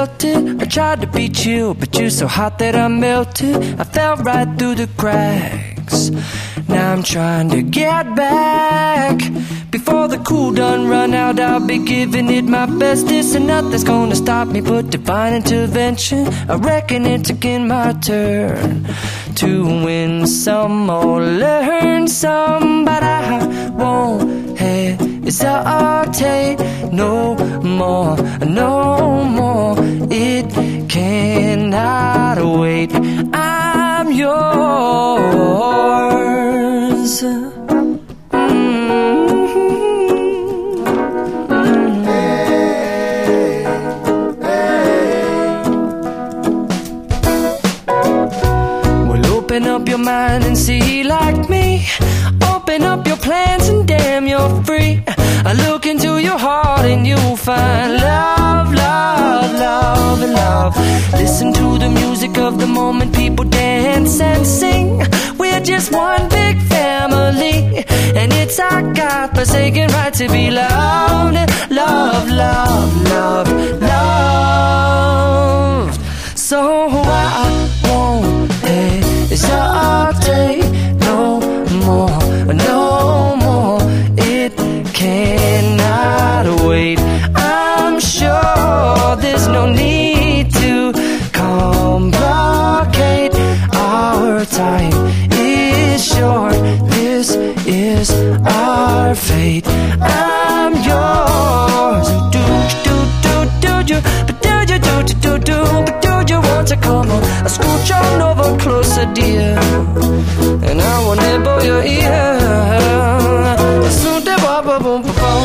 felt it. I tried to be chill, but you're so hot that I melted. I fell right through the cracks. Now I'm trying to get back. Before the cool done run out, I'll be giving it my best. This and nothing's gonna stop me but divine intervention. I reckon it's again my turn to win some or learn some, but I won't hesitate no more, no more. It cannot wait. I'm yours. Open up your mind and see like me. Open up your plans and damn, you're free. I look into your heart and you'll find love, love, love, and love. Listen to the music of the moment, people dance and sing. We're just one big family, and it's our God-forsaken right to be loved. Love, love, love, loved. So I won't hesitate no more, no more. It cannot wait. I'm sure there's no need to complicate. Our time is short. This is our fate. I'm yours. Do do do do do, but do you do do do, but do you want to come on? I scooch on over closer, dear, and I will nibble your ear. Soon the boom boom boom boom.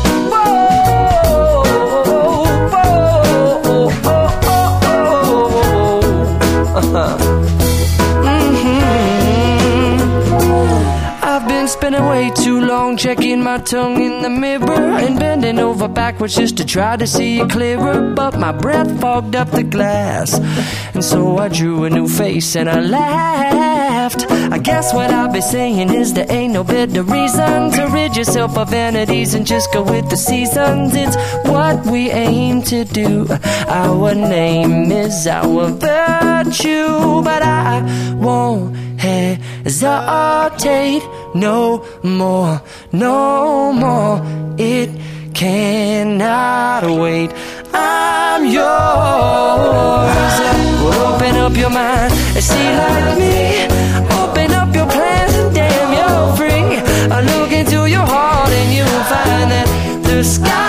I've been spending way too long checking my tongue in the mirror and bending over backwards just to try to see it clearer, but my breath fogged up the glass, and so I drew a new face and I laughed. I guess what I'll be saying is there ain't no better reason to rid yourself of vanities and just go with the seasons. It's what we aim to do. Our name is our virtue, but I won't hesitate no more, no more. It cannot wait. I'm yours. Open up your mind and see like me. Open up your plans and damn, you're free. I look into your heart and you'll find that the sky